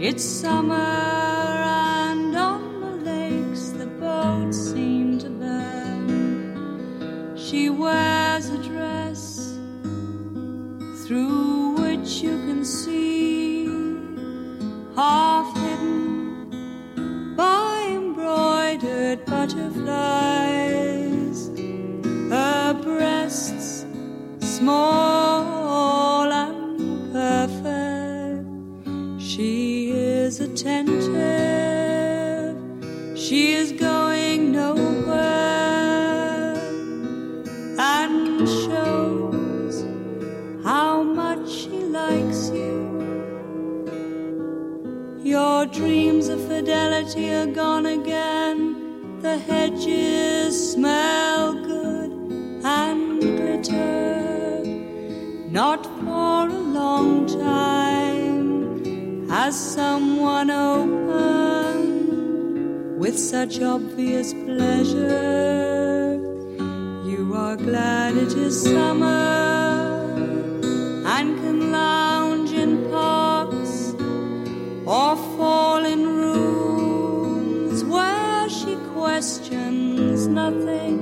It's summer and on the lakes the boats seem to burn. She wears a dress through which you can see, half hidden by embroidered butterflies. Her breasts small and perfect. She is attentive. She is going nowhere and shows how much she likes you. Your dreams of fidelity are gone again. The hedges smell good and glitter. Not for a long time has someone opened with such obvious pleasure. You are glad it is summer and can lounge in parks or fall in rooms where she questions nothing.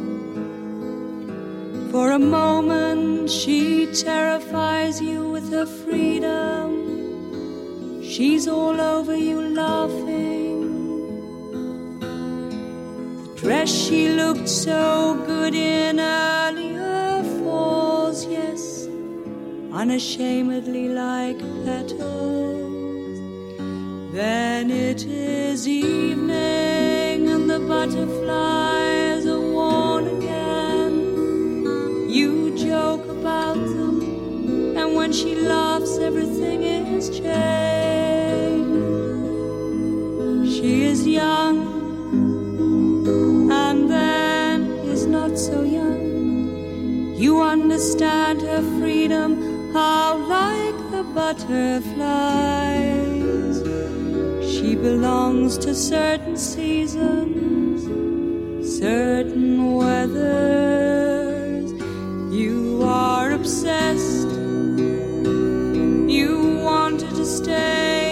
For a moment she terrifies you with her freedom. She's all over you laughing. The dress she looked so good in earlier falls, yes, unashamedly like petals. Then it is evening and the butterflies are worn again. You joke about them, and when she laughs everything is changed. She is young and then is not so young. You understand her freedom, how like the butterflies. She belongs to certain seasons, certain weathers. You are obsessed. You wanted to stay,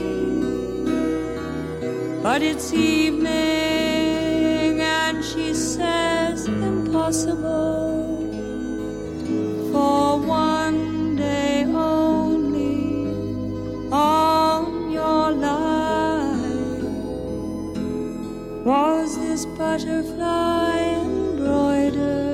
but it's evening and she says impossible. For one day only on your life was this butterfly embroidered.